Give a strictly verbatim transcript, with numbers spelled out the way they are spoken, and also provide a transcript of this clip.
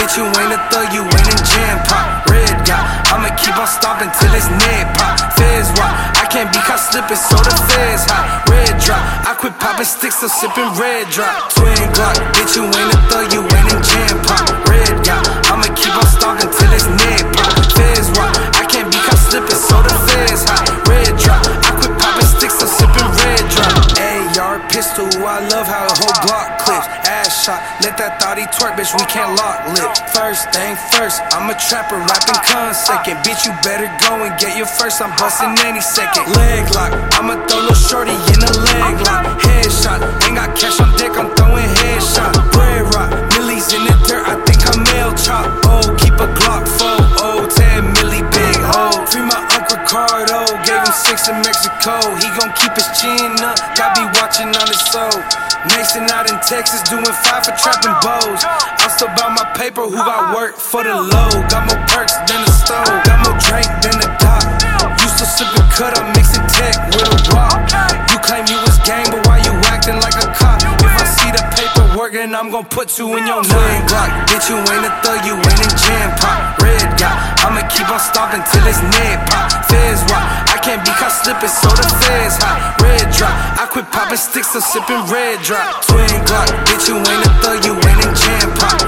bitch, you ain't a thug, you ain't in jam pop. Red dot, I'ma keep on stomping till it's neck pop. Feds walk, I can't be caught slipping, so the feds hot. Red drop, I quit popping sticks, so sipping red drop. Twin Glock, bitch, you ain't a thug, you ain't in jam pop. Red dot, I'ma keep on stomping till it's neck pop. Feds walk, I can't be caught slipping, so the feds hot. Red drop, I quit popping sticks, so sipping red drop. A R pistol, I love how a whole block clips. Ass shot, let that thotty twerk, bitch, we can't lock lip. First thing first, I'm a trapper, rapping con second. Bitch, you better go and get your first, I'm busting any second. Leg lock, I'ma throw little shorty in a leg lock. Headshot, ain't got cash on deck, I'm throwing headshot. Bread rock, millies in the dirt, I think I'm mail chop. Oh, keep a Glock four, oh, ten milli big hole. Free my Uncle Ricardo, gave him six in Mexico. He gon' keep his chin up, got me watching on his soul. Mason out in Texas, doing five for trapping bows. I'm still about my paper, who got work for the low. Got more perks than the stove, got more drink than the dock. Used to sippin' cut, I'm mixing tech with a rock. You claim you was gang, but why you acting like a cop? If I see the paperwork, then I'm gon' put two in your nine Glock. Bitch, you ain't a thug, you ain't in jam pop. Red dot, I'ma keep on stomping till it's neck pop. Feds walk, I can't be caught slipping, so the feds hot. Red drop, I quit popping sticks, so sipping red drop. Twin Glock, bitch, you ain't a thug, you ain't in jam pop.